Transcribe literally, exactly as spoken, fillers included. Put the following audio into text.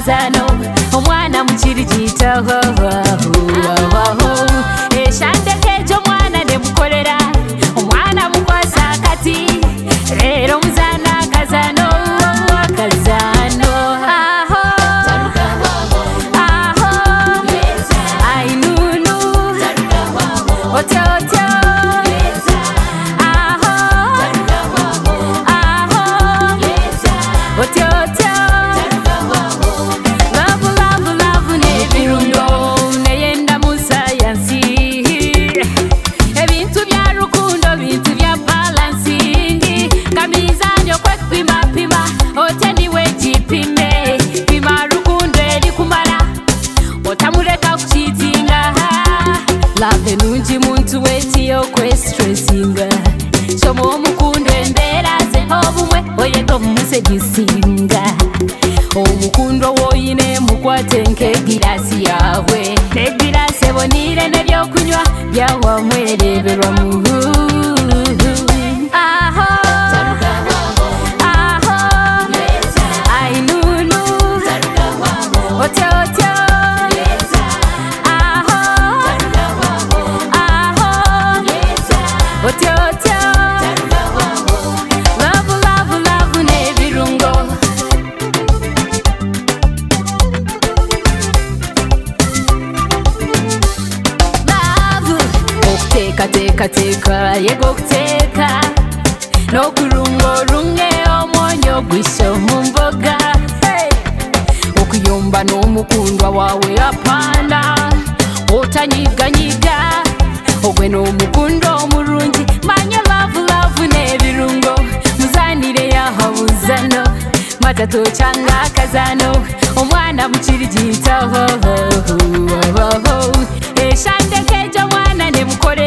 kazano omwana mukirigita eshandekejo mwana nemukolera omwana mukwasa kati lero muzana kazano kazano aho aho ainunu ototo aho aho ototo love love love nebirundo neyenda musayansi ebintu bya rukundo bintu bya balancing kamizanyo kwepima pima oteni wejipime pima rukundo elikumala otamureka kuchitinga love nungi muntu wetiyo kwestressinga shomo omukundo embera ze obumwe oyeko mumuseducinga omukundo woyine mukwate nk'egirasi yawe negirasi ebonire nebyokunywa byawamwereberwa mu aho aho ainunu ototo aho aho ototo love love love nebirungo Teka teka teka yego kuteka no kurungo rumwe omonyo gwisho mumboga hey. Okuyomba no mukundwa wawe apanda otanyiganyiga ogwe no mukundo omurungi manya love love nebirungo muzanire yahabuzano matato changa kazano omwana mukirigita ho ho ho ho eshandekejo mwana nemukore